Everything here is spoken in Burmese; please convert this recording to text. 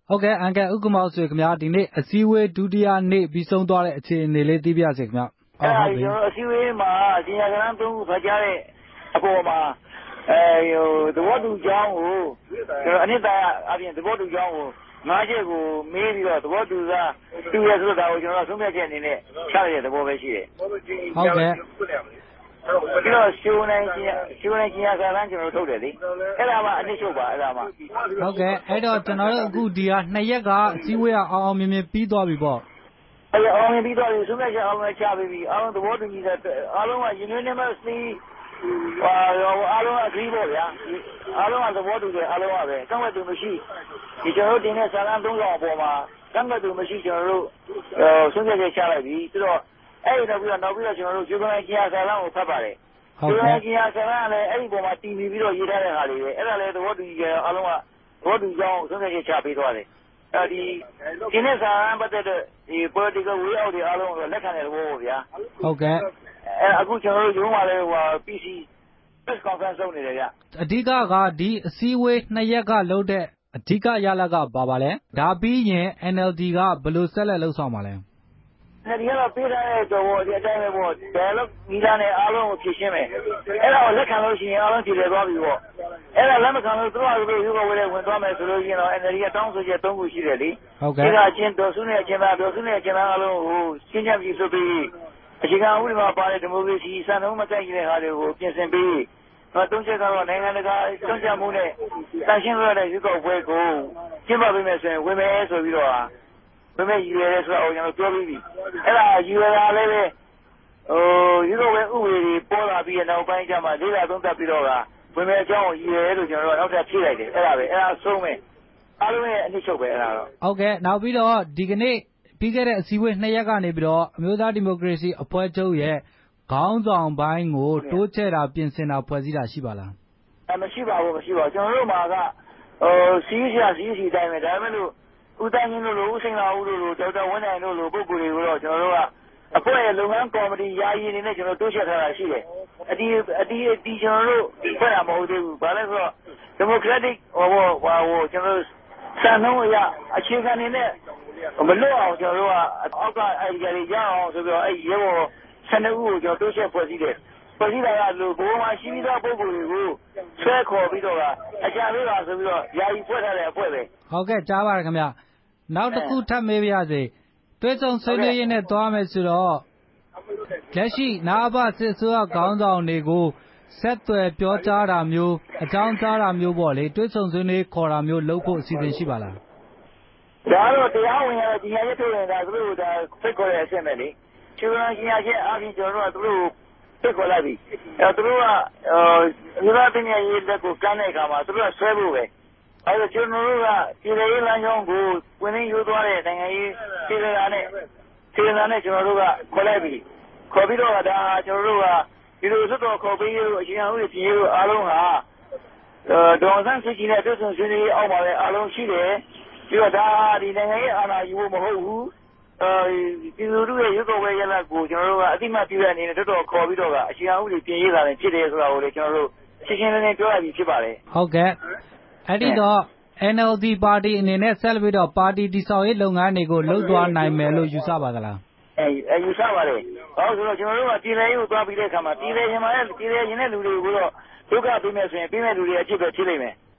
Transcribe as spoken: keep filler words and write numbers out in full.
ဟုတ်ကဲ့အန်ကယ်ဥက္ကမောင်ဆွေခင်ဗျာဒီနေ့အစည်းအဝေးဒုတိယနေ့ပြီးဆုံးသွားတဲ့အခြေအနေလေးသိပြစေခင်ဗျာအဲ့ဒါကျွန်တော်အစည်းအဝေးမှာဒီညကရန်သုံးခုဖတ်ကြားတဲ့အပေါ်မှာအဲဟိုသဘောတူကြောင်းကိုကျွန်တော်အနှစ်သာရအပြင်သဘောတူကြောင်းကိုငါးချက်ကိုမေးပြီးတော့သဘောတူစားတူရဆိုတော့ဒါကိုကျွန်တော်ဆုံးဖြတ်ချက်အနေနဲ့ချရတဲ့သဘောပဲရှိတယ်ဟုတ်ကဲ့ပြီးတော့ရှိုးနိုင်ချင်းရှိုးနိုင်ချင်းရကလည်းကျွန်တော်ထုတ်တယ်လေအဲ့ဒါမှအနည်းချုပ်ပါအဲ့ဒါမှဟုတ်ကဲ့အဲ့တော့ကျွန်တော်တို့အခုဒီဟာနှစ်ရက်ကအစည်းအဝေးအောင်အောင်မြင်မြင်ပြီးသွားပြီပေါ့အဲ့အောင်မြင်ပြီးသွားပြီဆုံးဖြတ်ချက်အောင်မြင်ချပြီးပြီအားလုံးသဘောတူညီတဲ့အားလုံးက unanimously ဟာအားလုံးအကြီးပေါ့ဗျာအားလုံးကသဘောတူတယ်အားလုံးကပဲကန့်ကွက်သူမရှိဒီကျွန်တော်တို့တင်တဲ့စာတမ်းသုံးဆောင်အပေါ်မှာကန့်ကွက်သူမရှိကျွန်တော်တို့ဆုံးဖြတ်ချက်ချလိုက်ပြီပြီးတော့အဲ့ဒီတော့ပြီးတော့နောက်ပြီးတော့ကျွန်တော်တို့ဂျူကလိုင်းကြီးယာဆာလန်ကိုဖတ်ပါတယ်ဂျူကလိုင်းကြီးယာဆာလန်ကလည်းအဲ့ဒီပေါ်မှာတည်ပြီးပြီးတော့ရေးထားတဲ့ဟာတွေပဲအဲ့ဒါလည်းသဘောတူညီကြအားလုံးကသဘောတူကြောင်းဆုံးဖြတ်ချက်ချပေးသွားတယ်အဲဒီဒီနေ့စာတမ်းပတ်သက်တဲ့ဒီ political way out တွေအားလုံးကိုလက်ခံတဲ့သဘောပေါ့ဗျာဟုတ်ကဲ့အဲအခုကျွန်တော်တို့ရုံးမှာလည်းဟို P C press conference လုပ်နေတယ်ဗျအဓိကကဒီအစည်းအဝေးနှစ်ရက်ကလုပ်တဲ့အဓိကရလကပါပါလဲဒါပြီးရင် N L D ကဘယ်လိုဆက်လက်လှုပ်ဆောင်မှာလဲဒီကတော့ပေးထားတဲ့တော့ဒီအတိုင်းပဲပေါ့ dialogue မိသားနဲ့အားလုံးကိုဖြည့်ရှင်းမယ်အဲ့ဒါကိုလက်ခံလို့ရှိရင်အားလုံးဖြည့်လည်သွားပြီပေါ့အဲ့ဒါလက်မခံလို့သူတို့ကရုပ်ကဝယ်ဝင်သွားမယ်ဆိုလို့ရှိရင်တော့ N L D ကတောင်းဆိုချက်သုံးခုရှိတယ်လေဟုတ်ကဲ့ဒီကအချင်းတော်စုနဲ့အချင်းသားတော်စုနဲ့အချင်းသားအားလုံးကိုရှင်းချပြီးဆိုပြီးအခြေခံဥပဒေမှာပါတဲ့ဒီမိုကရေစီစံနှုန်းမကိုက်တဲ့ဟာတွေကိုပြင်ဆင်ပြီးတော့တုံးချက်ကတော့နိုင်ငံတကာတုံးချက်မှုနဲ့တန်ရှင်းရတဲ့ရုပ်ကဝယ်ကိုကျင်းပပေးမယ်ဆိုရင်ဝင်မယ်ဆိုပြီးတော့ဘယ်မဲ့ရည်ရဲဆိုတော့ကျွန်တော်ပြောပြီးပြီအဲ့ဒါရည်ရဲတာလည်းပဲဟိုရုပ်ကဝယ်ဥပဒေတွေပေါ်လာပြီးနောက်ပိုင်းကျမှလေးလာသုံးသပ်ပြီးတော့ကဝင်မဲ့အကြောင်းကိုရည်ရဲလို့ကျွန်တော်တို့နောက်ထပ်ဖြည့်လိုက်တယ်အဲ့ဒါပဲအဲ့ဒါဆုံးမယ်အားလုံးရဲ့အနည်းချုပ်ပဲအဲ့ဒါတော့ဟုတ်ကဲ့နောက်ပြီးတော့ဒီကနေ့ပြီးခဲ့တဲ့အစည်းအဝေးနှစ်ရက်ကနေပြီးတော့အမျိုးသားဒီမိုကရေစီအဖွဲ့ချုပ်ရဲ့ခေါင်းဆောင်ပိုင်းကိုတိုးချဲ့တာပြင်ဆင်တာဖွဲ့စည်းတာရှိပါလားအဲမရှိပါဘူးမရှိပါဘူးကျွန်တော်တို့မှာကဟိုစီးစီးစီးစီးတိုင်းပဲဒါပေမဲ့လို့ဦးတိုင်းကြီးတို့လိုဦးစိန်လာဦးတို့လိုဒေါက်တာဝင်းနိုင်တို့လိုပုဂ္ဂိုလ်တွေကိုတော့ကျွန်တော်တို့ကအဖွဲ့ရဲ့လုပ်ငန်းကော်မတီယာယီအနေနဲ့ကျွန်တော်တိုးချဲ့ထားတာရှိတယ်အတီးအတီးအတီးကျွန်တော်တို့ဖွဲ့တာမဟုတ်သေးဘူးဘာလဲဆိုတော့ democratic ဟိုဟိုကျွန်တော်တို့စံနှုန်းအရအခြေခံနေနဲ့မလွတ်အောင်ကျွန်တော်တို့ကအောက်ကအဲ့ဒီကြရအောင်ဆိုပြီးတော့အဲ့ရေဘောဆန္ဒဦးကိုကျွန်တော်တိုးချဲ့ဖွဲ့စည်းတယ်ဖွဲ့စည်းတာကလူဘိုးမှာရှိပြီးသားပုဂ္ဂိုလ်တွေကိုဆွဲခေါ်ပြီးတော့ကအကြံပေးပါဆိုပြီးတော့ယာယီဖွဲ့ထားတဲ့အဖွဲ့ပဲဟုတ်ကဲ့ကြားပါရခင်ဗျနောက်တစ်ခုထပ်မေးပါရစေတွဲဆုံဆွေးနွေးရင်းနဲ့သွားမယ်ဆိုတော့လက်ရှိနာဘစစ်အစိုးရခေါင်းဆောင်တွေကိုဆက်သွယ်ပြောကြားတာမျိုးအကြောင်းကြားတာမျိုးပေါ့လေတွဲဆုံဆွေးနွေးခေါ်တာမျိုးလုပ်ဖို့အစီအစဉ်ရှိပါလားဒါတော့တရားဝင်ရဒီညာရက်ထုတ်နေတာသူတို့ဒါဖိတ်ခေါ်တဲ့အဆင့်ပဲလေချူရန်ရှင်ရချင်းအားဖြင့်ကျွန်တော်တို့ကသူတို့ဖိတ်ခေါ်လိုက်ပြီအဲသူတို့ကဟိုမြန်မာပြည်ရဲ့ရေးလက်ကိုကမ်းတဲ့အခါမှာသူတို့ကဆွဲဖို့ပဲအဲဒါကျွန်တော်တို့ကပြည်ထောင်ရေးလမ်းကြောင်းကိုဝင်ရင်းယူသွားတဲ့နိုင်ငံရေးပြည်ထောင်ရေးနဲ့ပြည်ထောင်ရေးနဲ့ကျွန်တော်တို့ကခေါ်လိုက်ပြီခေါ်ပြီးတော့ဒါကျွန်တော်တို့ကဒီလိုစွတ်တော်ခေါ်ပြီးလို့အရှင်အဟုပြည်လို့အားလုံးဟာဒေါ်ဆန်းစစ်ကြီးနဲ့တွေ့ဆုံဆွေးနွေးအောင်ပါပဲအားလုံးရှိတယ်ပြီးတော့ဒါဒီနိုင်ငံရေးအာဏာယူဖို့မဟုတ်ဘူးအဲဒီလူတို့ရဲ့ရုပ်တော်ဝဲရလကိုကျွန်တော်တို့ကအတိမတ်ပြရအနေနဲ့တော်တော်ခေါ်ပြီးတော့ကအရှင်အဟုတွေပြင်ရေးလာတယ်ဖြစ်တယ်ဆိုတာကိုလေကျွန်တော်တို့ရှင်းရှင်းလင်းလင်းပြောရပြီဖြစ်ပါတယ်ဟုတ်ကဲ့အဲ့ဒီတော့ N L D ပါတီအနေနဲ့ဆက်ပြီးတော့ပါတီတည်ဆောက်ရေးလုပ်ငန်းတွေကိုလှုပ်သွားနိုင်မယ်လို့ယူဆပါသလားအဲယူဆပါတယ်ဟောဆိုတော့ကျွန်တော်တို့ကပြည်လဲရေးကိုသွားပြီးတဲ့အခါမှာပြည်လဲရင်မှာပြည်လဲရင်တဲ့လူတွေကိုတော့ဒုက္ခပေးမယ်ဆိုရင်ပြည်မဲ့လူတွေအဖြစ်ပဲဖြစ်လိမ့်မယ်